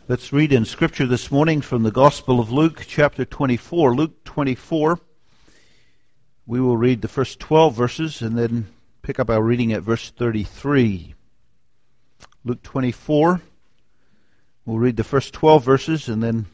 Let's read in Scripture this morning from the Gospel of Luke, chapter 24. Luke 24. We will read the first 12 verses and then pick up our reading at verse 33. Luke 24. We'll read the first 12 verses and then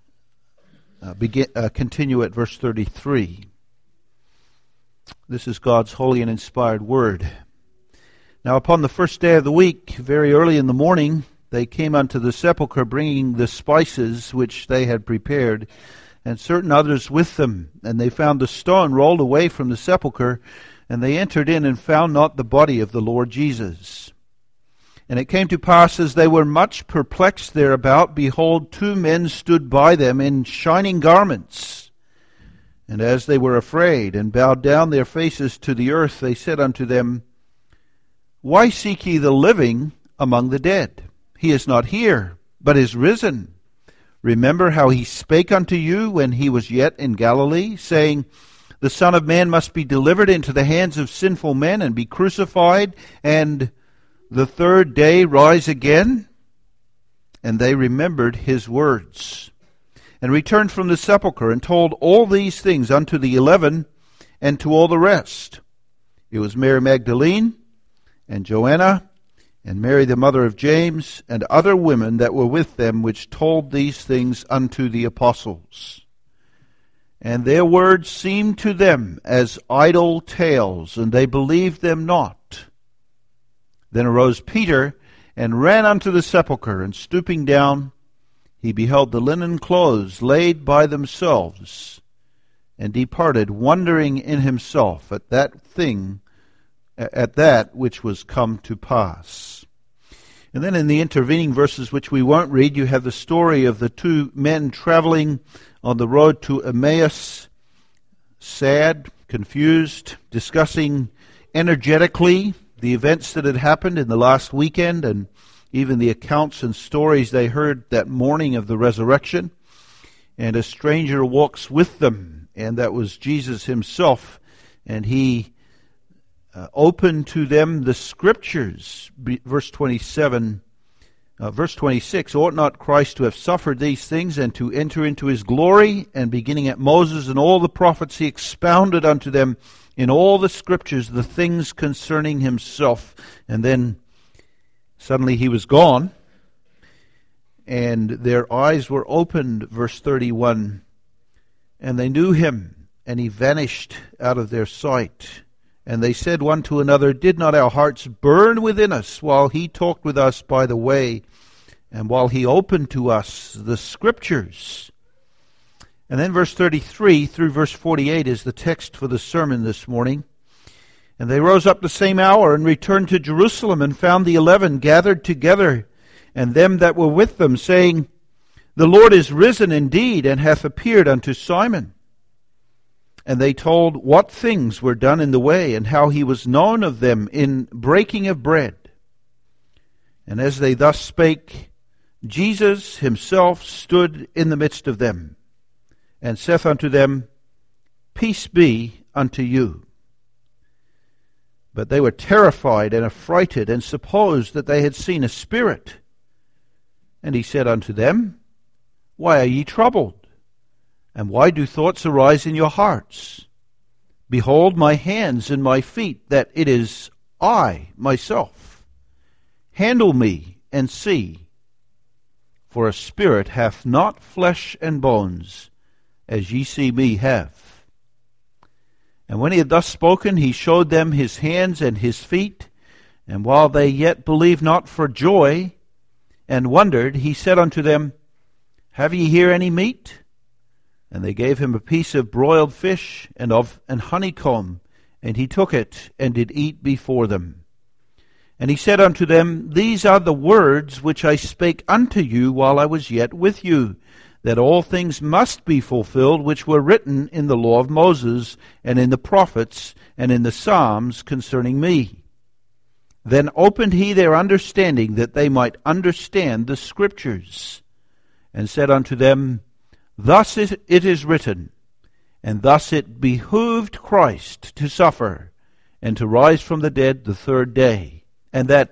continue at verse 33. This is God's holy and inspired word. Now upon the first day of the week, very early in the morning, they came unto the sepulchre, bringing the spices which they had prepared, and certain others with them. And they found the stone rolled away from the sepulchre, and they entered in and found not the body of the Lord Jesus. And it came to pass, as they were much perplexed thereabout, behold, two men stood by them in shining garments. And as they were afraid, and bowed down their faces to the earth, they said unto them, Why seek ye the living among the dead? He is not here, but is risen. Remember how he spake unto you when he was yet in Galilee, saying, The Son of Man must be delivered into the hands of sinful men, and be crucified, and the third day rise again? And they remembered his words, and returned from the sepulchre, and told all these things unto the 11, and to all the rest. It was Mary Magdalene, and Joanna, and Mary the mother of James, and other women that were with them, which told these things unto the apostles. And their words seemed to them as idle tales, and they believed them not. Then arose Peter, and ran unto the sepulchre, and stooping down, he beheld the linen clothes laid by themselves, and departed, wondering in himself at that which was come to pass. And then in the intervening verses, which we won't read, you have the story of the two men traveling on the road to Emmaus, sad, confused, discussing energetically the events that had happened in the last weekend, and even the accounts and stories they heard that morning of the resurrection. And a stranger walks with them, and that was Jesus himself, and he open to them the Scriptures. Verse 26, Ought not Christ to have suffered these things, and to enter into his glory? And beginning at Moses and all the prophets, he expounded unto them in all the Scriptures the things concerning himself. And then suddenly he was gone, and their eyes were opened, verse 31, and they knew him, and he vanished out of their sight. And they said one to another, Did not our hearts burn within us while he talked with us by the way, and while he opened to us the Scriptures? And then verse 33 through verse 48 is the text for the sermon this morning. And they rose up the same hour, and returned to Jerusalem, and found the 11 gathered together, and them that were with them, saying, The Lord is risen indeed, and hath appeared unto Simon. And they told what things were done in the way, and how he was known of them in breaking of bread. And as they thus spake, Jesus himself stood in the midst of them, and saith unto them, Peace be unto you. But they were terrified and affrighted, and supposed that they had seen a spirit. And he said unto them, Why are ye troubled? And why do thoughts arise in your hearts? Behold my hands and my feet, that it is I myself. Handle me and see. For a spirit hath not flesh and bones, as ye see me have. And when he had thus spoken, he showed them his hands and his feet. And while they yet believed not for joy, and wondered, he said unto them, Have ye here any meat? And they gave him a piece of broiled fish and honeycomb, and he took it, and did eat before them. And he said unto them, These are the words which I spake unto you while I was yet with you, that all things must be fulfilled which were written in the law of Moses, and in the prophets, and in the Psalms concerning me. Then opened he their understanding, that they might understand the Scriptures, and said unto them, Thus it is written, and thus it behooved Christ to suffer, and to rise from the dead the third day, and that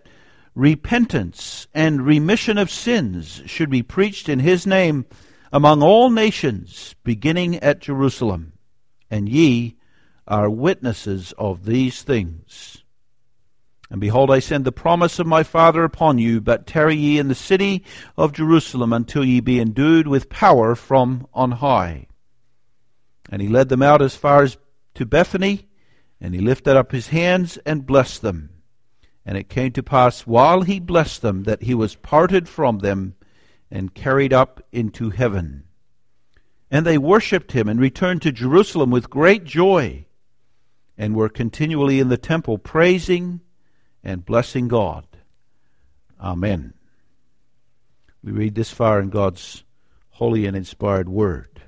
repentance and remission of sins should be preached in his name among all nations, beginning at Jerusalem. And ye are witnesses of these things. And behold, I send the promise of my Father upon you, but tarry ye in the city of Jerusalem until ye be endued with power from on high. And he led them out as far as to Bethany, and he lifted up his hands and blessed them. And it came to pass, while he blessed them, that he was parted from them and carried up into heaven. And they worshipped him and returned to Jerusalem with great joy, and were continually in the temple praising and blessing God. Amen. We read this far in God's holy and inspired word.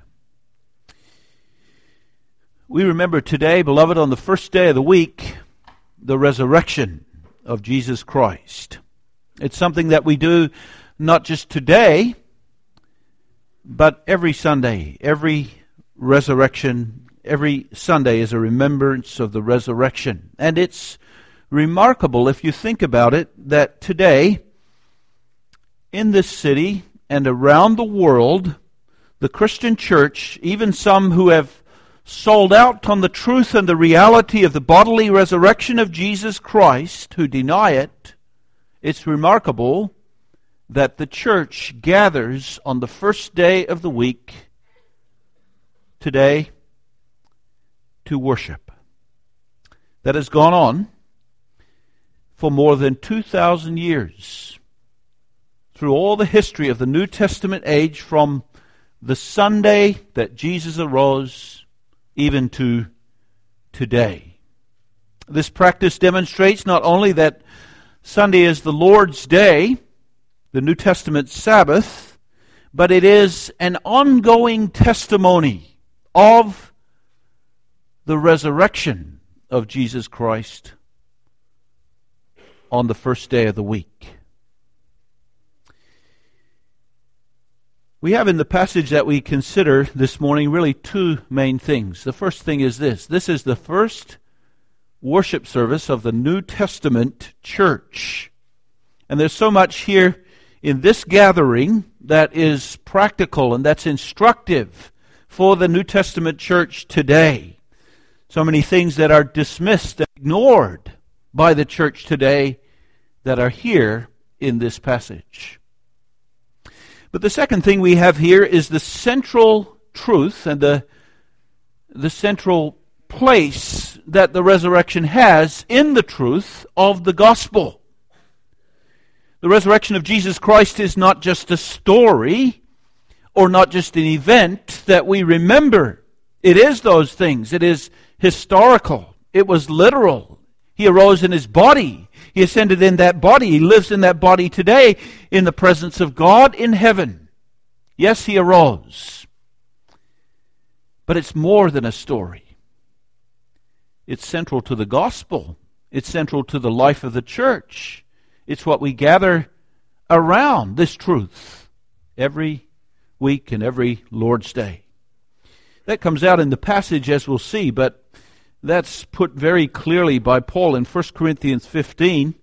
We remember today, beloved, on the first day of the week, the resurrection of Jesus Christ. It's something that we do not just today, but every Sunday. Every resurrection, every Sunday is a remembrance of the resurrection. And it's remarkable, if you think about it, that today, in this city and around the world, the Christian church, even some who have sold out on the truth and the reality of the bodily resurrection of Jesus Christ, who deny it, it's remarkable that the church gathers on the first day of the week today to worship. That has gone on for more than 2,000 years. Through all the history of the New Testament age, from the Sunday that Jesus arose even to today. This practice demonstrates not only that Sunday is the Lord's Day, the New Testament Sabbath, but it is an ongoing testimony of the resurrection of Jesus Christ on the first day of the week. We have in the passage that we consider this morning really two main things. The first thing is this. This is the first worship service of the New Testament church. And there's so much here in this gathering that is practical and that's instructive for the New Testament church today. So many things that are dismissed and ignored by the church today that are here in this passage. But the second thing we have here is the central truth and the central place that the resurrection has in the truth of the gospel. The resurrection of Jesus Christ is not just a story or not just an event that we remember. It is those things. It is historical. It was literal. He arose in his body. He ascended in that body. He lives in that body today in the presence of God in heaven. Yes, he arose. But it's more than a story. It's central to the gospel. It's central to the life of the church. It's what we gather around, this truth, every week and every Lord's Day. That comes out in the passage, as we'll see, but that's put very clearly by Paul in 1 Corinthians 15.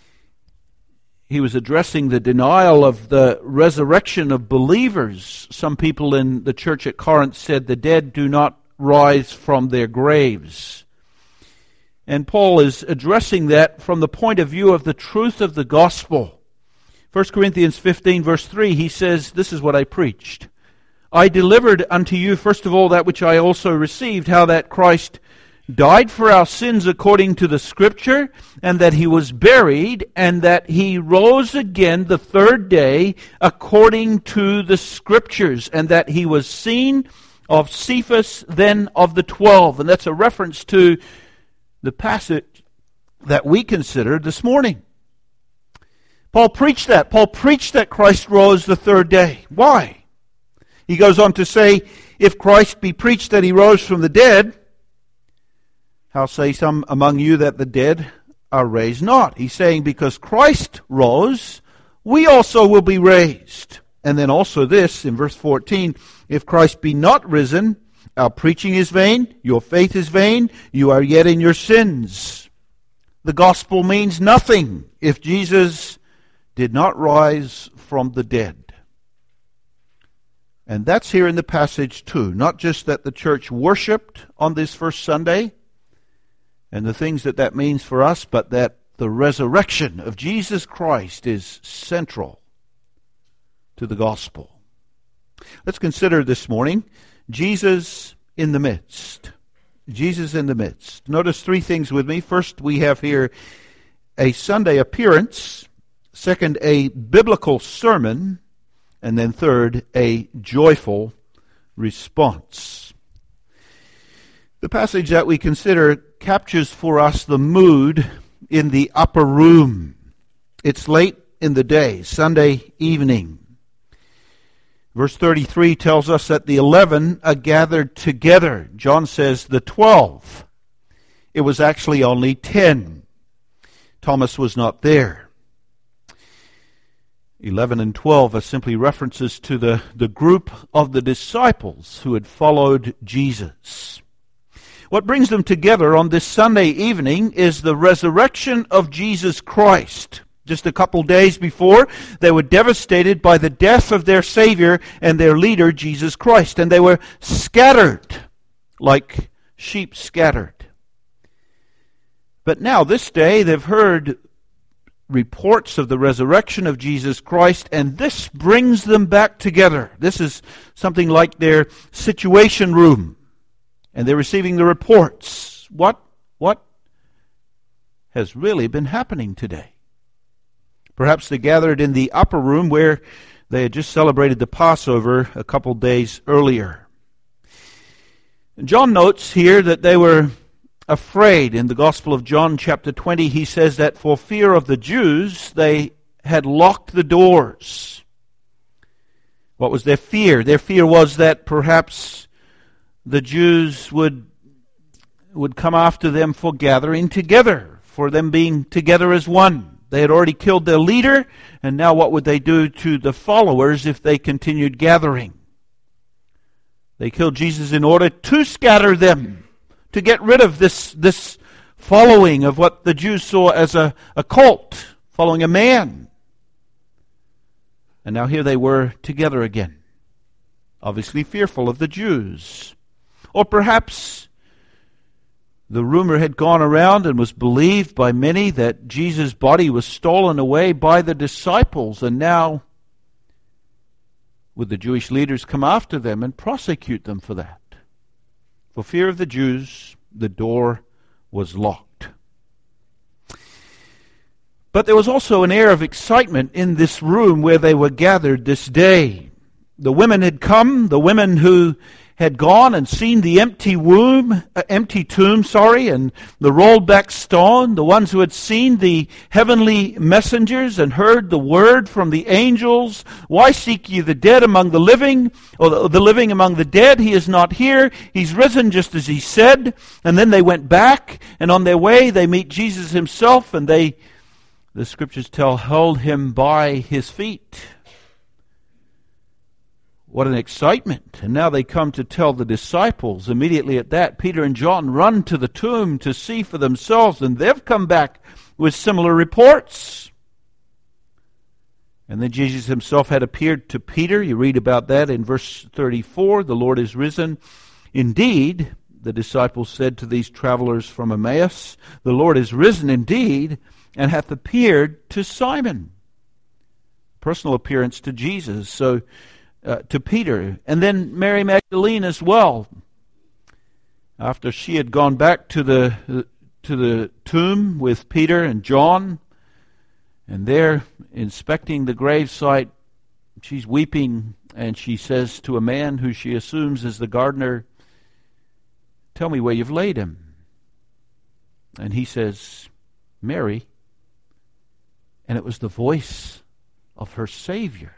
He was addressing the denial of the resurrection of believers. Some people in the church at Corinth said the dead do not rise from their graves. And Paul is addressing that from the point of view of the truth of the gospel. 1 Corinthians 15 verse 3, he says, "This is what I preached. I delivered unto you first of all that which I also received, how that Christ died for our sins according to the Scripture, and that he was buried, and that he rose again the third day according to the Scriptures, and that he was seen of Cephas, then of the 12. And that's a reference to the passage that we considered this morning. Paul preached that. Paul preached that Christ rose the third day. Why? He goes on to say, if Christ be preached that he rose from the dead, how say some among you that the dead are raised not? He's saying because Christ rose, we also will be raised. And then also this, in verse 14, if Christ be not risen, our preaching is vain, your faith is vain, you are yet in your sins. the gospel means nothing if Jesus did not rise from the dead. And that's here in the passage too. Not just that the church worshipped on this first Sunday and the things that that means for us, but that the resurrection of Jesus Christ is central to the gospel. Let's consider this morning Jesus in the midst. Jesus in the midst. Notice three things with me. First, we have here a Sunday appearance. Second, a biblical sermon. And then third, a joyful response. The passage that we consider captures for us the mood in the upper room. It's late in the day, Sunday evening. Verse 33 tells us that the 11 are gathered together. John says the 12. It was actually only 10. Thomas was not there. 11 and 12 are simply references to the group of the disciples who had followed Jesus. What brings them together on this Sunday evening is the resurrection of Jesus Christ. Just a couple days before, they were devastated by the death of their Savior and their leader, Jesus Christ. And they were scattered, like sheep scattered. But now, this day, they've heard reports of the resurrection of Jesus Christ, and this brings them back together. This is something like their situation room. And they're receiving the reports. What has really been happening today? Perhaps they gathered in the upper room where they had just celebrated the Passover a couple days earlier. John notes here that they were afraid. In the Gospel of John chapter 20, he says that for fear of the Jews, they had locked the doors. What was their fear? Their fear was that perhaps the Jews would come after them for gathering together, for them being together as one. They had already killed their leader, and now what would they do to the followers if they continued gathering? They killed Jesus in order to scatter them, to get rid of this following of what the Jews saw as a cult, following a man. And now here they were together again, obviously fearful of the Jews. Or perhaps the rumor had gone around and was believed by many that Jesus' body was stolen away by the disciples, and now would the Jewish leaders come after them and prosecute them for that? For fear of the Jews, the door was locked. But there was also an air of excitement in this room where they were gathered this day. The women had come, the women who had gone and seen the empty tomb, and the rolled back stone, the ones who had seen the heavenly messengers and heard the word from the angels. Why seek ye the dead among the living, or the living among the dead? He is not here. He's risen just as he said. And then they went back, and on their way they meet Jesus himself, and the scriptures tell, held him by his feet. What an excitement. And now they come to tell the disciples. Immediately at that, Peter and John run to the tomb to see for themselves, and they've come back with similar reports. And then Jesus himself had appeared to Peter. You read about that in verse 34. The Lord is risen. Indeed, the disciples said to these travelers from Emmaus, the Lord is risen indeed, and hath appeared to Simon. Personal appearance to Jesus. So, to Peter, and then Mary Magdalene as well. After she had gone back to the tomb with Peter and John, and there inspecting the gravesite, she's weeping, and she says to a man who she assumes is the gardener, "Tell me where you've laid him." And he says, "Mary." And it was the voice of her Savior.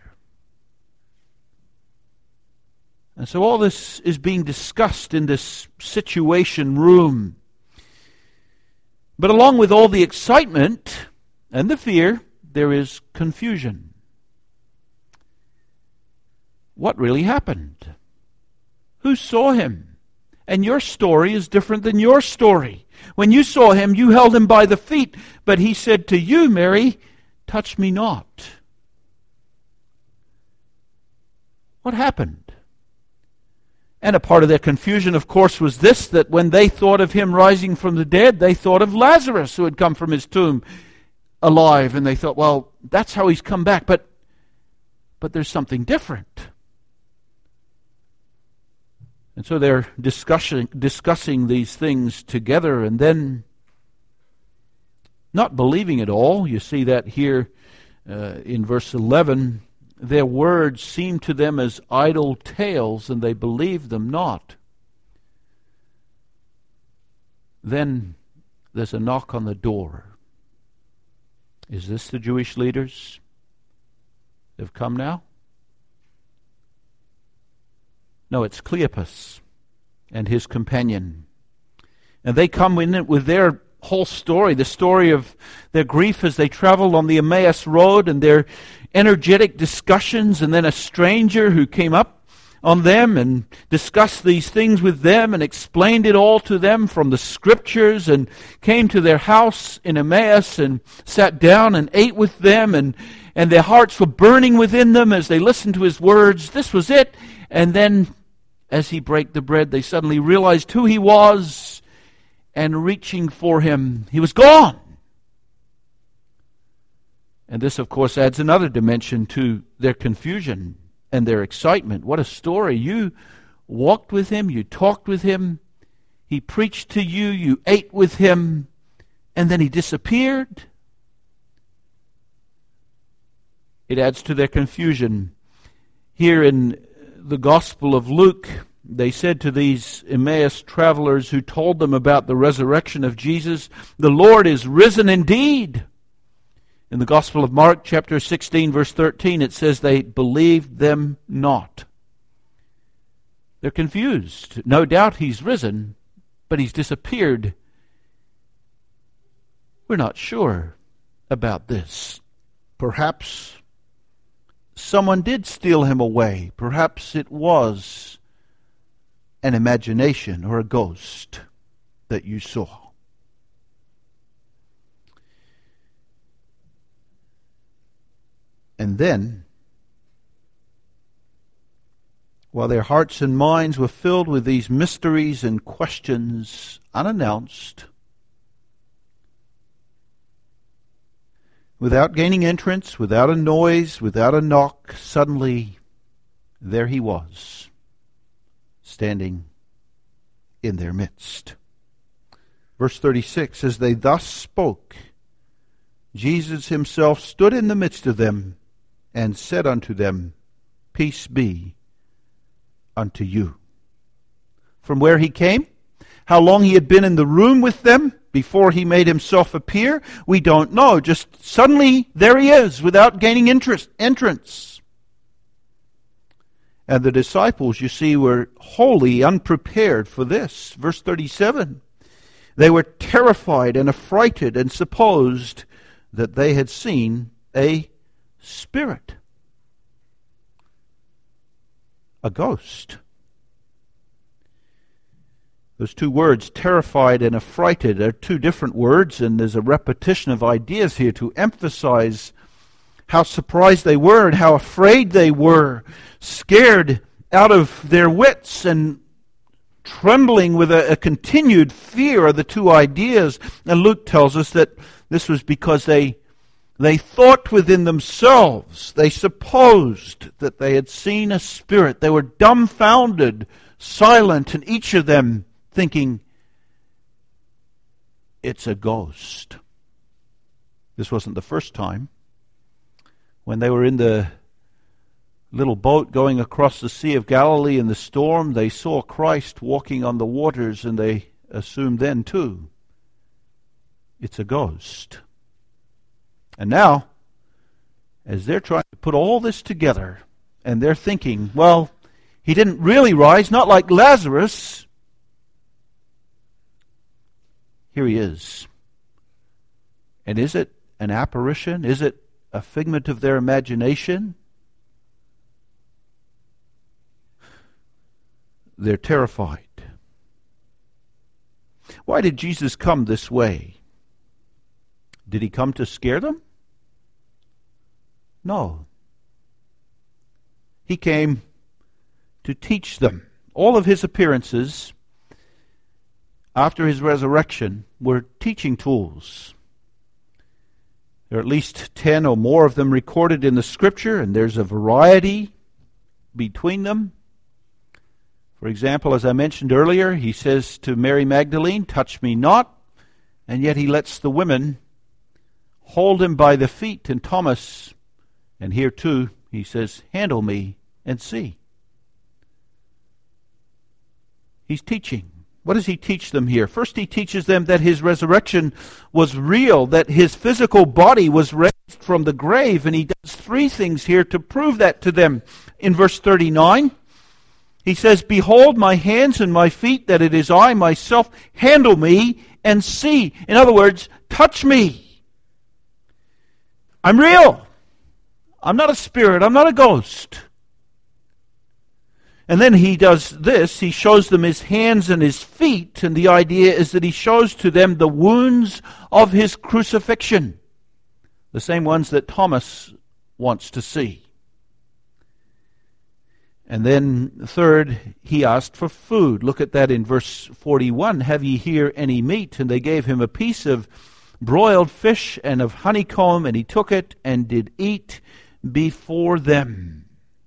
And so all this is being discussed in this situation room. But along with all the excitement and the fear, there is confusion. What really happened? Who saw him? And your story is different than your story. When you saw him, you held him by the feet. But he said to you, Mary, touch me not. What happened? And a part of their confusion, of course, was this, that when they thought of him rising from the dead, they thought of Lazarus, who had come from his tomb alive. And they thought, well, that's how he's come back. But there's something different. And so they're discussing these things together, and then not believing it all. You see that here in verse 11. Their words seemed to them as idle tales, and they believed them not. Then there's a knock on the door. Is this the Jewish leaders? They've come now? No, it's Cleopas and his companion. And they come in with their whole story, the story of their grief as they traveled on the Emmaus Road, and their energetic discussions, and then a stranger who came up on them and discussed these things with them and explained it all to them from the Scriptures, and came to their house in Emmaus and sat down and ate with them, and their hearts were burning within them as they listened to his words. This was it. And then, as he broke the bread, they suddenly realized who he was, and reaching for him, he was gone. And this, of course, adds another dimension to their confusion and their excitement. What a story. You walked with him, you talked with him, he preached to you, you ate with him, and then he disappeared. It adds to their confusion. Here in the Gospel of Luke, they said to these Emmaus travelers who told them about the resurrection of Jesus, "The Lord is risen indeed." In the Gospel of Mark, chapter 16, verse 13, it says they believed them not. They're confused. No doubt he's risen, but he's disappeared. We're not sure about this. Perhaps someone did steal him away. Perhaps it was an imagination or a ghost that you saw. And then, while their hearts and minds were filled with these mysteries and questions unannounced, without gaining entrance, without a noise, without a knock, suddenly there he was, standing in their midst. Verse 36, as they thus spoke, Jesus himself stood in the midst of them and said unto them, Peace be unto you. From where he came, how long he had been in the room with them before he made himself appear, we don't know. Just suddenly there he is without gaining entrance. And the disciples, you see, were wholly unprepared for this. Verse 37, they were terrified and affrighted and supposed that they had seen a spirit, a ghost. Those two words, terrified and affrighted, are two different words, and there's a repetition of ideas here to emphasize how surprised they were and how afraid they were, scared out of their wits and trembling with a continued fear of the two ideas. And Luke tells us that this was because they thought within themselves, they supposed that they had seen a spirit. They were dumbfounded, silent, and each of them thinking, it's a ghost. This wasn't the first time. When they were in the little boat going across the Sea of Galilee in the storm, they saw Christ walking on the waters, and they assumed then too, it's a ghost. And now, as they're trying to put all this together, and they're thinking, well, he didn't really rise, not like Lazarus. Here he is. And is it an apparition? Is it a figment of their imagination? They're terrified. Why did Jesus come this way? Did he come to scare them? No. He came to teach them. All of his appearances after his resurrection were teaching tools. There are at least 10 or more of them recorded in the Scripture, and there's a variety between them. For example, as I mentioned earlier, he says to Mary Magdalene, "Touch me not," and yet he lets the women hold him by the feet, and Thomas, and here too, he says, "Handle me and see." He's teaching. What does he teach them here? First, he teaches them that his resurrection was real, that his physical body was raised from the grave, and he does three things here to prove that to them. In verse 39, he says, "Behold my hands and my feet, that it is I myself. Handle me and see." In other words, touch me. I'm real. I'm not a spirit. I'm not a ghost. And then he does this. He shows them his hands and his feet. And the idea is that he shows to them the wounds of his crucifixion. The same ones that Thomas wants to see. And then third, he asked for food. Look at that in verse 41. "Have ye here any meat?" And they gave him a piece of broiled fish and of honeycomb, and he took it and did eat before them.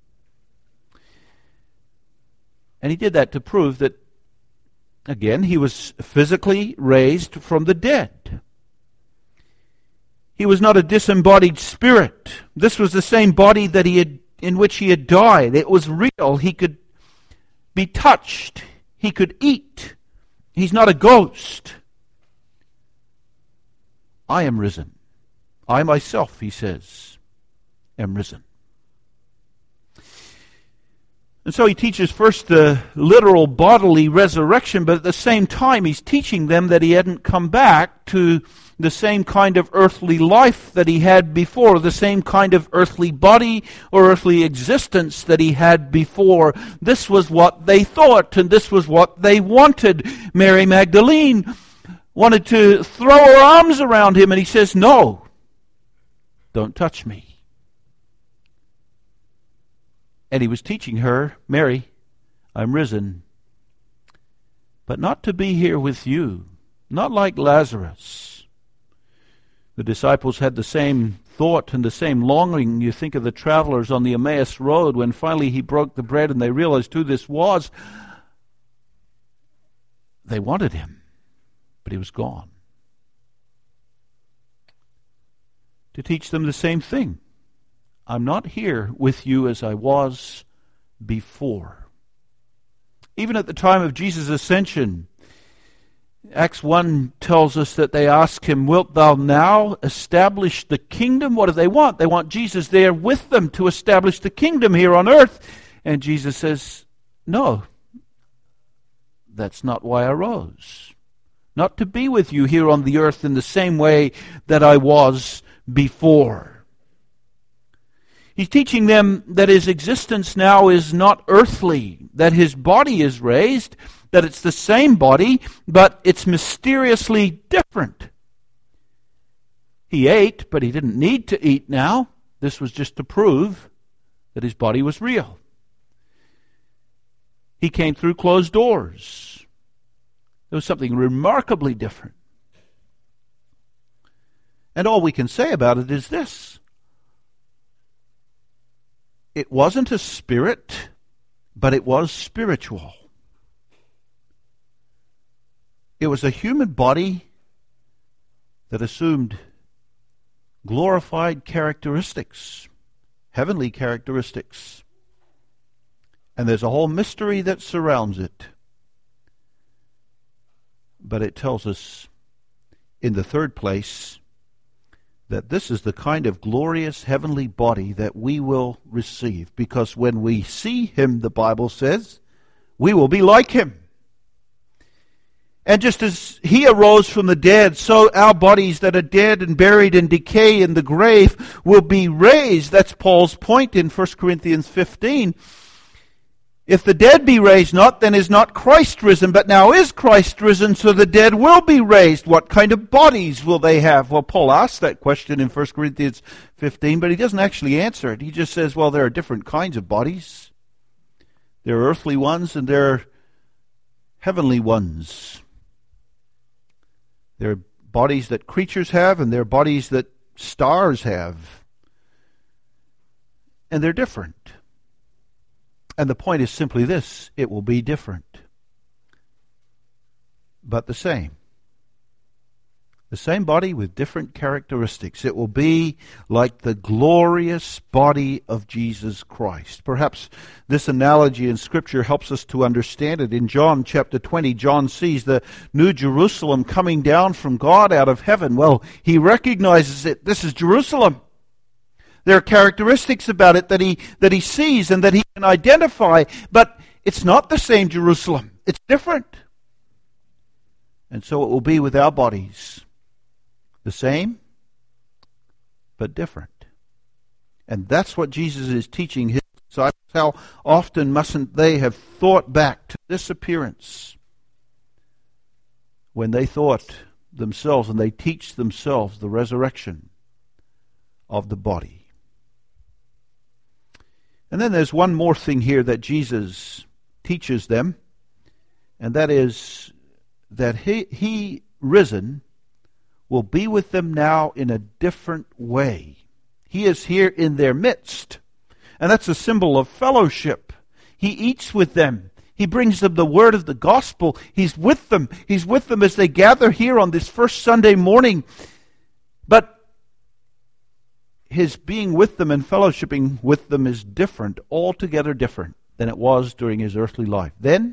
And he did that to prove that, again, he was physically raised from the dead. He was not a disembodied spirit. This was the same body that in which he had died. It was real. He could be touched. He could eat. He's not a ghost. "I am risen. I myself," he says, "am risen." And so he teaches first the literal bodily resurrection, but at the same time he's teaching them that he hadn't come back to the same kind of earthly life that he had before, the same kind of earthly body or earthly existence that he had before. This was what they thought, and this was what they wanted. Mary Magdalene wanted to throw her arms around him, and he says, "No, don't touch me." And he was teaching her, "Mary, I'm risen, but not to be here with you, not like Lazarus." The disciples had the same thought and the same longing. You think of the travelers on the Emmaus Road when finally he broke the bread and they realized who this was. They wanted him, but he was gone. To teach them the same thing. I'm not here with you as I was before. Even at the time of Jesus' ascension, Acts 1 tells us that they ask him, "Wilt thou now establish the kingdom?" What do they want? They want Jesus there with them to establish the kingdom here on earth. And Jesus says, "No, that's not why I rose. Not to be with you here on the earth in the same way that I was before." He's teaching them that his existence now is not earthly, that his body is raised, that it's the same body, but it's mysteriously different. He ate, but he didn't need to eat now. This was just to prove that his body was real. He came through closed doors. There was something remarkably different. And all we can say about it is this. It wasn't a spirit, but it was spiritual. It was a human body that assumed glorified characteristics, heavenly characteristics. And there's a whole mystery that surrounds it. But it tells us, in the third place, that this is the kind of glorious heavenly body that we will receive. Because when we see him, the Bible says, we will be like him. And just as he arose from the dead, so our bodies that are dead and buried in decay in the grave will be raised. That's Paul's point in 1 Corinthians 15. If the dead be raised not, then is not Christ risen. But now is Christ risen, so the dead will be raised. What kind of bodies will they have? Well, Paul asks that question in 1 Corinthians 15, but he doesn't actually answer it. He just says, well, there are different kinds of bodies. There are earthly ones and there are heavenly ones. There are bodies that creatures have and there are bodies that stars have. And they're different. And the point is simply this: it will be different, but the same. The same body with different characteristics. It will be like the glorious body of Jesus Christ. Perhaps this analogy in Scripture helps us to understand it. In John chapter 20, John sees the New Jerusalem coming down from God out of heaven. Well, he recognizes it. This is Jerusalem. There are characteristics about it that he sees and that he can identify, but it's not the same Jerusalem. It's different. And so it will be with our bodies. The same, but different. And that's what Jesus is teaching his disciples. How often mustn't they have thought back to this appearance when they thought themselves and they teach themselves the resurrection of the body. And then there's one more thing here that Jesus teaches them, and that is that he risen will be with them now in a different way. He is here in their midst, and that's a symbol of fellowship. He eats with them. He brings them the word of the gospel. He's with them. He's with them as they gather here on this first Sunday morning. But his being with them and fellowshipping with them is different, altogether different than it was during his earthly life. Then,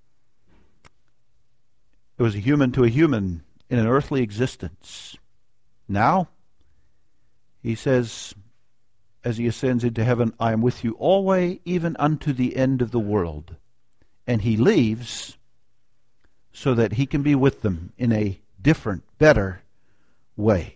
it was a human to a human in an earthly existence. Now, he says, as he ascends into heaven, I am with you always, even unto the end of the world. And he leaves so that he can be with them in a different, better way.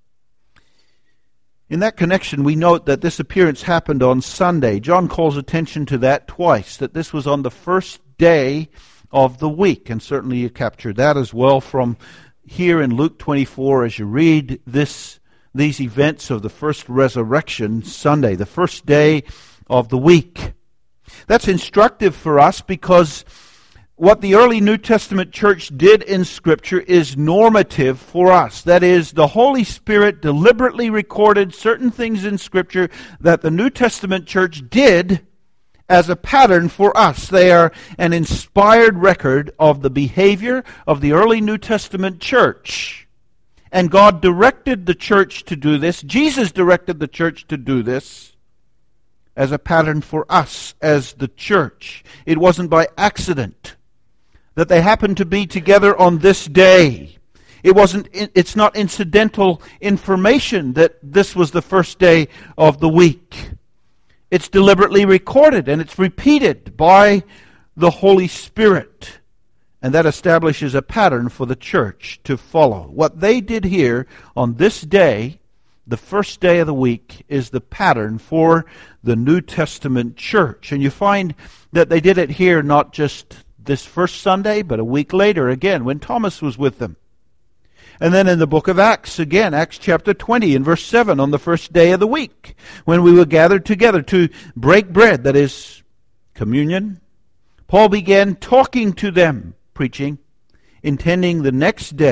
In that connection, we note that this appearance happened on Sunday. John calls attention to that twice, that this was on the first day of the week. And certainly you capture that as well from here in Luke 24 as you read these events of the first resurrection Sunday, the first day of the week. That's instructive for us because what the early New Testament church did in Scripture is normative for us. That is, the Holy Spirit deliberately recorded certain things in Scripture that the New Testament church did as a pattern for us. They are an inspired record of the behavior of the early New Testament church. And God directed the church to do this. Jesus directed the church to do this as a pattern for us as the church. It wasn't by accident that they happened to be together on this day. It's not incidental information that this was the first day of the week. It's deliberately recorded and it's repeated by the Holy Spirit. And that establishes a pattern for the church to follow. What they did here on this day, the first day of the week, is the pattern for the New Testament church. And you find that they did it here not just this first Sunday, but a week later again when Thomas was with them. And then in the book of Acts, again, Acts chapter 20 and verse 7, on the first day of the week, when we were gathered together to break bread, that is, communion, Paul began talking to them, preaching, intending to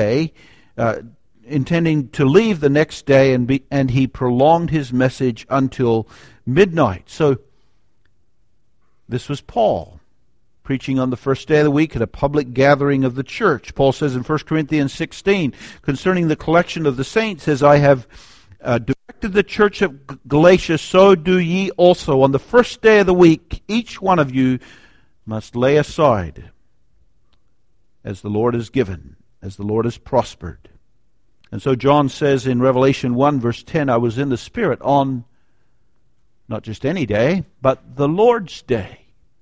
leave the next day, and he prolonged his message until midnight. So, this was Paul, preaching on the first day of the week at a public gathering of the church. Paul says in 1 Corinthians 16, concerning the collection of the saints, says, I have directed the church of Galatia, so do ye also. On the first day of the week, each one of you must lay aside as the Lord has given, as the Lord has prospered. And so John says in Revelation 1, verse 10, I was in the Spirit on not just any day, but the Lord's day.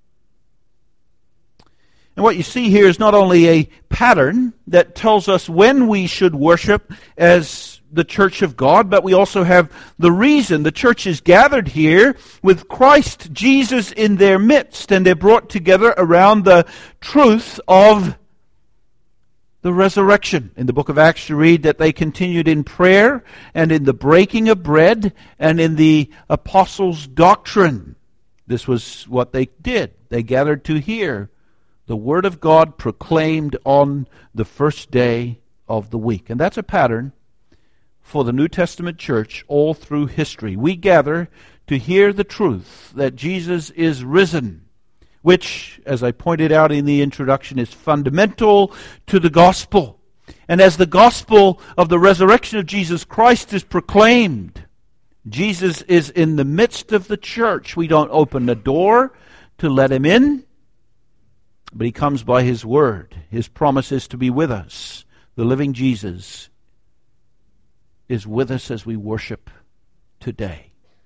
And what you see here is not only a pattern that tells us when we should worship, as the church of God, but we also have the reason. The church is gathered here with Christ Jesus in their midst, and they're brought together around the truth of the resurrection. In the book of Acts, you read that they continued in prayer and in the breaking of bread and in the apostles' doctrine. This was what they did. They gathered to hear the Word of God proclaimed on the first day of the week. And that's a pattern for the New Testament church all through history. We gather to hear the truth that Jesus is risen, which, as I pointed out in the introduction, is fundamental to the gospel. And as the gospel of the resurrection of Jesus Christ is proclaimed, Jesus is in the midst of the church. We don't open the door to let him in, but he comes by his word. His promise is to be with us. The living Jesus is with us as we worship today.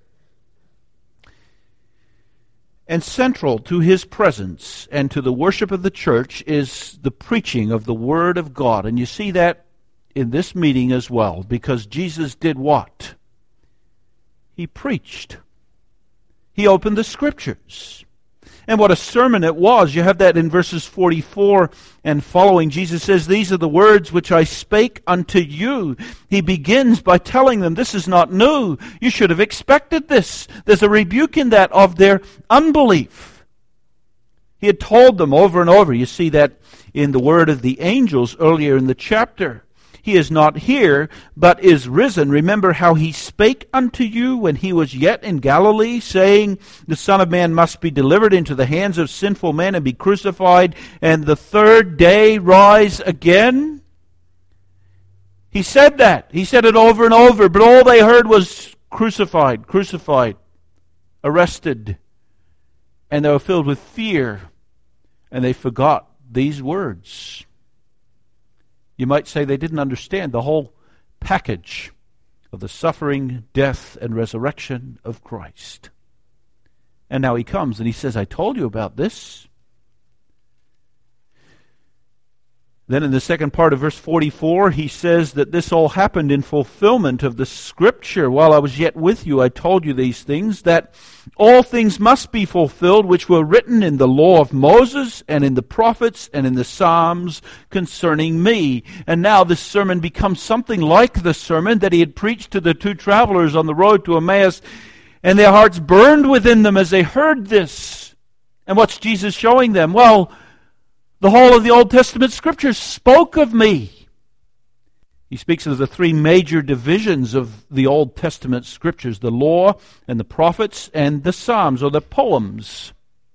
And central to his presence and to the worship of the church is the preaching of the Word of God. And you see that in this meeting as well, because Jesus did what? He preached. He opened the Scriptures. And what a sermon it was. You have that in verses 44 and following. Jesus says, "These are the words which I spake unto you." He begins by telling them, this is not new. You should have expected this. There's a rebuke in that of their unbelief. He had told them over and over. You see that in the word of the angels earlier in the chapter. He is not here, but is risen. Remember how he spake unto you when he was yet in Galilee, saying, the Son of Man must be delivered into the hands of sinful men and be crucified, and the third day rise again? He said that. He said it over and over, but all they heard was crucified, crucified, arrested. And they were filled with fear, and they forgot these words. You might say they didn't understand the whole package of the suffering, death, and resurrection of Christ. And now he comes and he says, I told you about this. Then in the second part of verse 44, he says that this all happened in fulfillment of the Scripture. While I was yet with you, I told you these things, that all things must be fulfilled which were written in the law of Moses and in the prophets and in the Psalms concerning me. And now this sermon becomes something like the sermon that he had preached to the two travelers on the road to Emmaus, and their hearts burned within them as they heard this. And what's Jesus showing them? Well, the whole of the Old Testament Scriptures spoke of me. He speaks of the three major divisions of the Old Testament Scriptures, the law and the prophets and the Psalms, or the poems.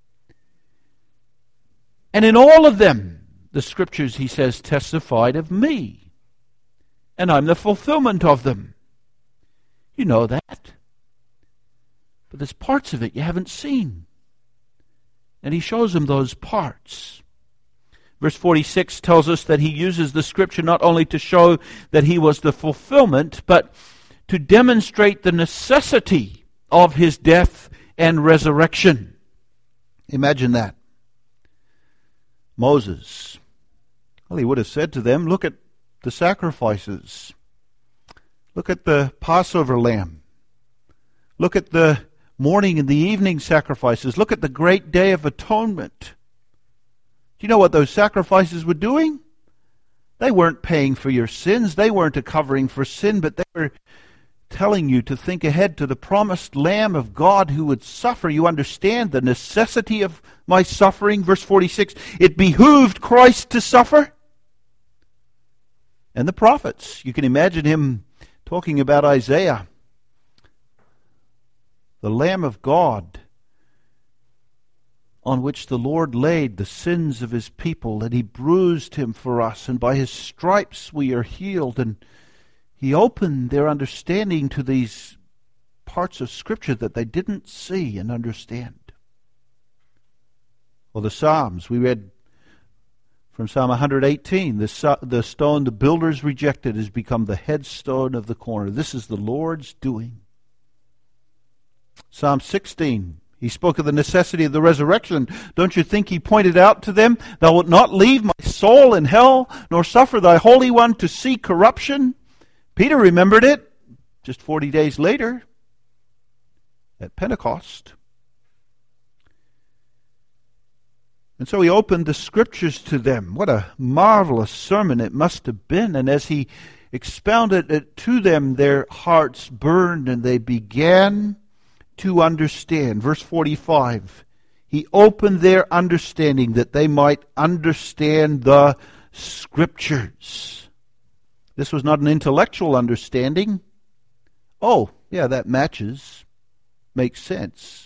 And in all of them, the Scriptures, he says, testified of me. And I'm the fulfillment of them. You know that. But there's parts of it you haven't seen. And he shows them those parts. Verse 46 tells us that he uses the Scripture not only to show that he was the fulfillment, but to demonstrate the necessity of his death and resurrection. Imagine that. Moses, well, he would have said to them, look at the sacrifices. Look at the Passover lamb. Look at the morning and the evening sacrifices. Look at the great day of atonement. Do you know what those sacrifices were doing? They weren't paying for your sins. They weren't a covering for sin, but they were telling you to think ahead to the promised Lamb of God who would suffer. You understand the necessity of my suffering. Verse 46, it behooved Christ to suffer. And the prophets, you can imagine him talking about Isaiah, the Lamb of God, on which the Lord laid the sins of his people, and he bruised him for us, and by his stripes we are healed. And he opened their understanding to these parts of Scripture that they didn't see and understand. Well, the Psalms, we read from Psalm 118, the stone the builders rejected has become the headstone of the corner. This is the Lord's doing. Psalm 16, he spoke of the necessity of the resurrection. Don't you think he pointed out to them, thou wilt not leave my soul in hell, nor suffer thy Holy One to see corruption? Peter remembered it just 40 days later at Pentecost. And so he opened the Scriptures to them. What a marvelous sermon it must have been. And as he expounded it to them, their hearts burned and they began to understand. Verse 45, he opened their understanding that they might understand the Scriptures. This was not an intellectual understanding. Oh, yeah, that matches. Makes sense.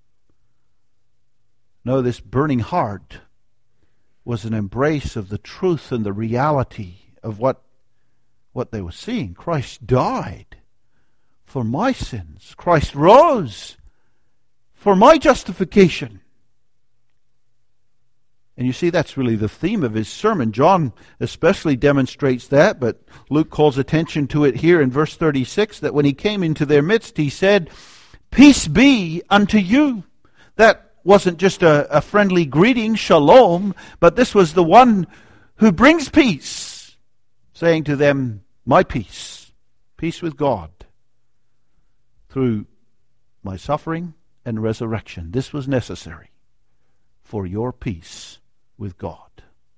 No, this burning heart was an embrace of the truth and the reality of what they were seeing. Christ died for my sins. Christ rose for my justification. And you see, that's really the theme of his sermon. John especially demonstrates that, but Luke calls attention to it here in verse 36, that when he came into their midst, he said, "Peace be unto you." That wasn't just a friendly greeting, shalom, but this was the one who brings peace, saying to them, my peace, peace with God, through my suffering and resurrection. This was necessary for your peace with God.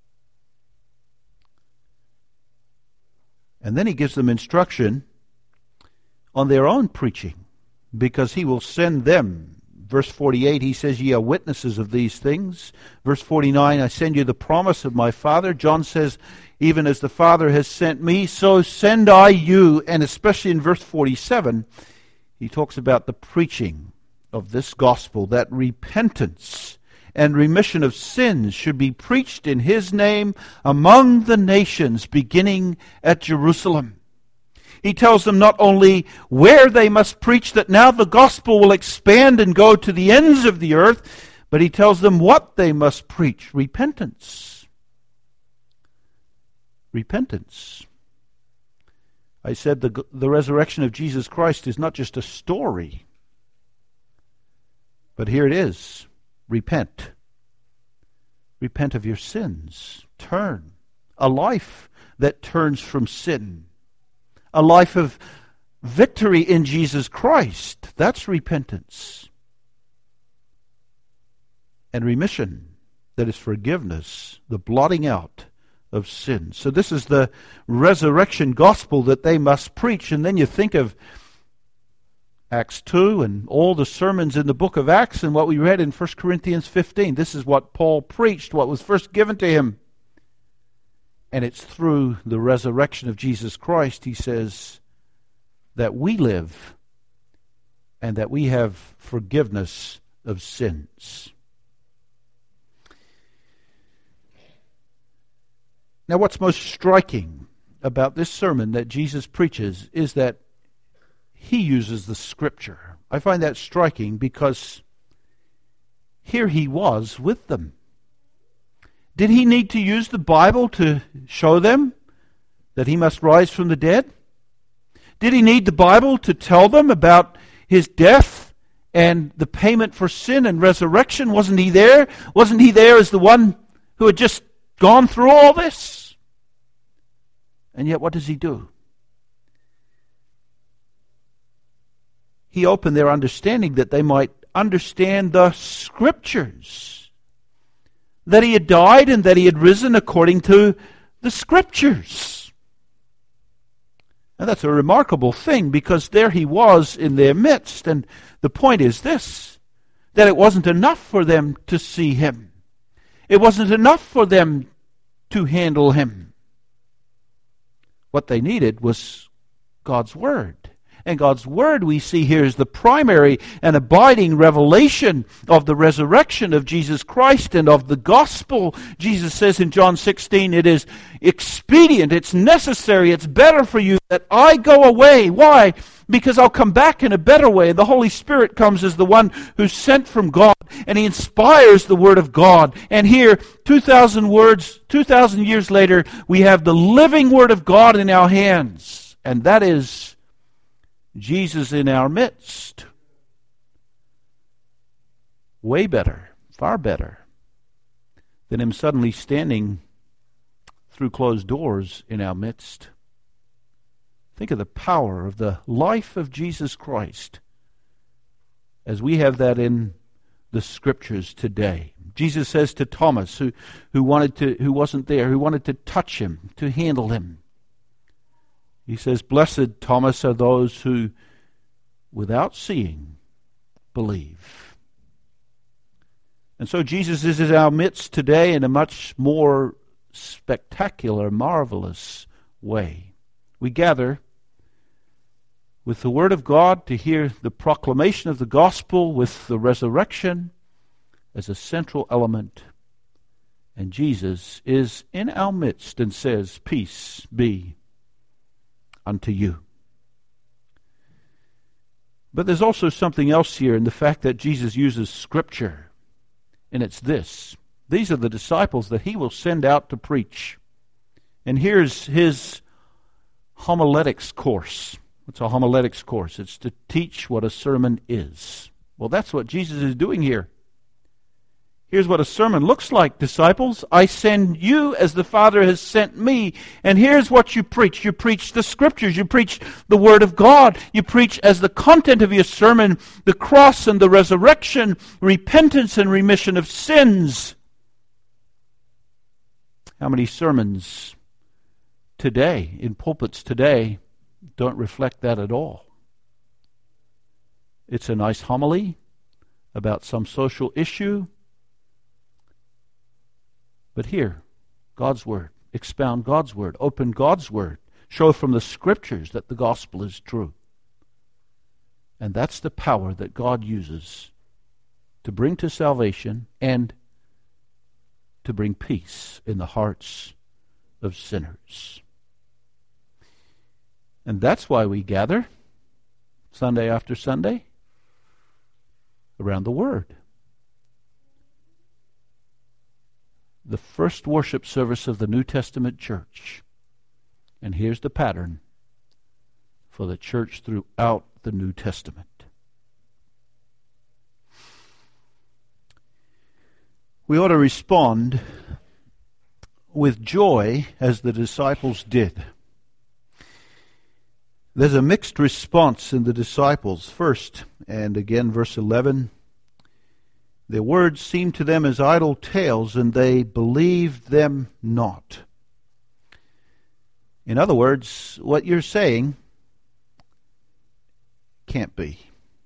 And then he gives them instruction on their own preaching, because he will send them. Verse 48, he says, ye are witnesses of these things. Verse 49, I send you the promise of my Father. John says, even as the Father has sent me, so send I you. And especially in verse 47, he talks about the preaching of this gospel, that repentance and remission of sins should be preached in his name among the nations, beginning at Jerusalem. He tells them not only where they must preach, that now the gospel will expand and go to the ends of the earth, but he tells them what they must preach: repentance. Repentance. I said the resurrection of Jesus Christ is not just a story, but here it is. Repent. Repent of your sins. Turn. A life that turns from sin. A life of victory in Jesus Christ. That's repentance. And remission, that is forgiveness, the blotting out of sin. So this is the resurrection gospel that they must preach. And then you think of Acts 2 and all the sermons in the book of Acts and what we read in 1 Corinthians 15. This is what Paul preached, what was first given to him. And it's through the resurrection of Jesus Christ, he says, that we live and that we have forgiveness of sins. Now, what's most striking about this sermon that Jesus preaches is that he uses the Scripture. I find that striking because here he was with them. Did he need to use the Bible to show them that he must rise from the dead? Did he need the Bible to tell them about his death and the payment for sin and resurrection? Wasn't he there? Wasn't he there as the one who had just gone through all this? And yet what does he do? He opened their understanding that they might understand the Scriptures. That he had died and that he had risen according to the Scriptures. And that's a remarkable thing, because there he was in their midst. And the point is this, that it wasn't enough for them to see him. It wasn't enough for them to handle him. What they needed was God's Word. And God's Word, we see here, is the primary and abiding revelation of the resurrection of Jesus Christ and of the gospel. Jesus says in John 16, it is expedient, it's necessary, it's better for you that I go away. Why? Because I'll come back in a better way. The Holy Spirit comes as the one who's sent from God, and he inspires the Word of God. And here, 2,000 years later, we have the living Word of God in our hands. And that is Jesus in our midst. Way better, far better, than him suddenly standing through closed doors in our midst. Think of the power of the life of Jesus Christ as we have that in the Scriptures today. Jesus says to Thomas, who wasn't there, who wanted to touch him, to handle him. He says, "Blessed, Thomas, are those who, without seeing, believe." And so Jesus is in our midst today in a much more spectacular, marvelous way. We gather with the Word of God to hear the proclamation of the gospel with the resurrection as a central element. And Jesus is in our midst and says, "Peace be unto you." But there's also something else here in the fact that Jesus uses Scripture. And it's this. These are the disciples that he will send out to preach. And here's his homiletics course. What's a homiletics course? It's to teach what a sermon is. Well, that's what Jesus is doing here. Here's what a sermon looks like, disciples. I send you as the Father has sent me. And here's what you preach. You preach the Scriptures. You preach the Word of God. You preach as the content of your sermon, the cross and the resurrection, repentance and remission of sins. How many sermons today, in pulpits today, don't reflect that at all? It's a nice homily about some social issue. But here, God's Word, expound God's Word, open God's Word, show from the Scriptures that the gospel is true. And that's the power that God uses to bring to salvation and to bring peace in the hearts of sinners. And that's why we gather Sunday after Sunday around the Word. The first worship service of the New Testament church. And here's the pattern for the church throughout the New Testament. We ought to respond with joy as the disciples did. There's a mixed response in the disciples. First, and again verse 11, their words seemed to them as idle tales, and they believed them not. In other words, what you're saying can't be.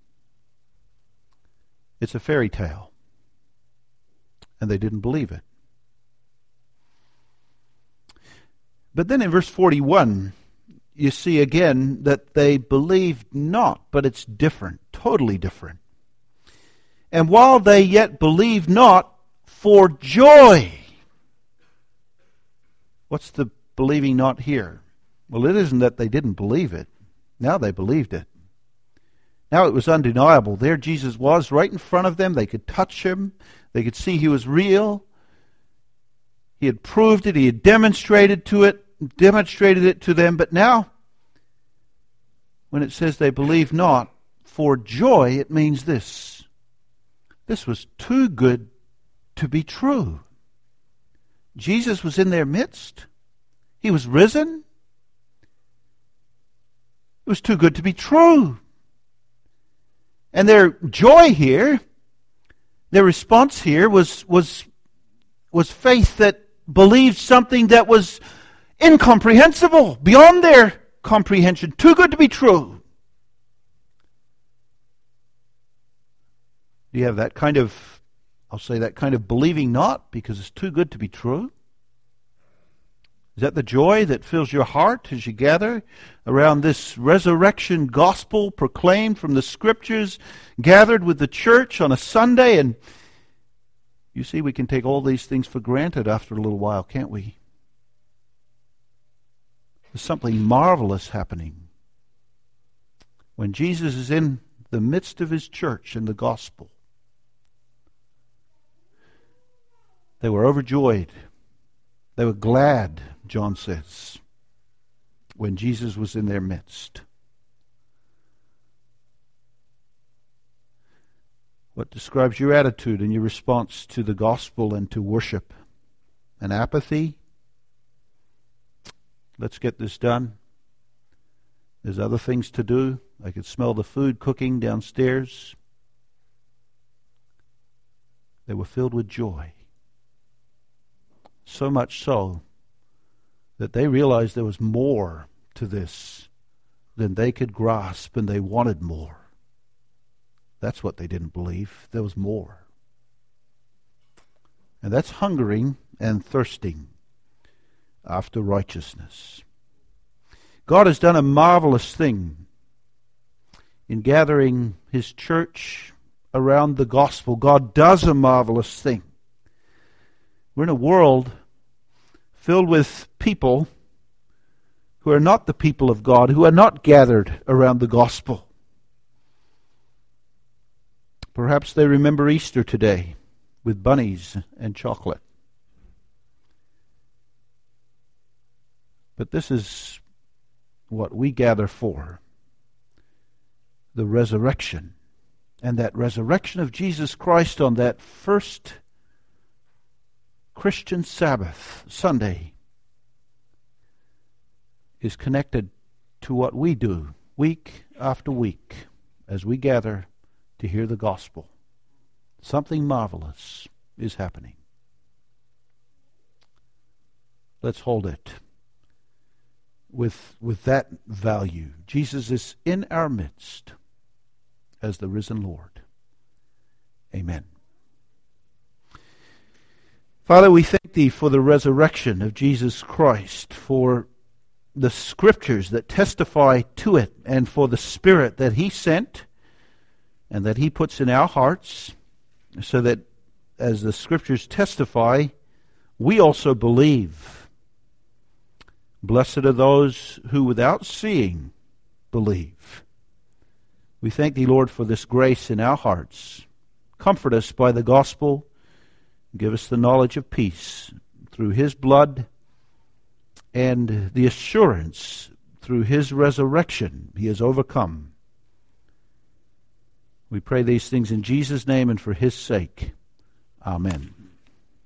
It's a fairy tale. And they didn't believe it. But then in verse 41, you see again that they believed not, but it's different, totally different. And while they yet believed not, for joy. What's the believing not here? Well, it isn't that they didn't believe it. Now they believed it. Now it was undeniable. There Jesus was right in front of them. They could touch him. They could see he was real. He had proved it. He had demonstrated it to them. But now, when it says they believe not, for joy, it means this. This was too good to be true. Jesus was in their midst. He was risen. It was too good to be true. And their joy here, their response here was faith that believed something that was incomprehensible, beyond their comprehension, too good to be true. Do you have that kind of, I'll say that kind of believing not because it's too good to be true? Is that the joy that fills your heart as you gather around this resurrection gospel proclaimed from the Scriptures, gathered with the church on a Sunday? And you see, we can take all these things for granted after a little while, can't we? There's something marvelous happening when Jesus is in the midst of his church in the gospel. They were overjoyed. They were glad, John says, when Jesus was in their midst. What describes your attitude and your response to the gospel and to worship? An apathy? Let's get this done. There's other things to do. They could smell the food cooking downstairs. They were filled with joy. So much so that they realized there was more to this than they could grasp, and they wanted more. That's what they didn't believe. There was more. And that's hungering and thirsting after righteousness. God has done a marvelous thing in gathering His church around the gospel. God does a marvelous thing. We're in a world filled with people who are not the people of God, who are not gathered around the gospel. Perhaps they remember Easter today with bunnies and chocolate. But this is what we gather for, the resurrection. And that resurrection of Jesus Christ on that first Christian Sabbath, Sunday, is connected to what we do week after week as we gather to hear the gospel. Something marvelous is happening. Let's hold it with that value. Jesus is in our midst as the risen Lord. Amen. Father, we thank Thee for the resurrection of Jesus Christ, for the Scriptures that testify to it, and for the Spirit that He sent and that He puts in our hearts, so that as the Scriptures testify, we also believe. Blessed are those who without seeing believe. We thank Thee, Lord, for this grace in our hearts. Comfort us by the gospel. Give us the knowledge of peace through His blood and the assurance through His resurrection He has overcome. We pray these things in Jesus' name and for His sake. Amen.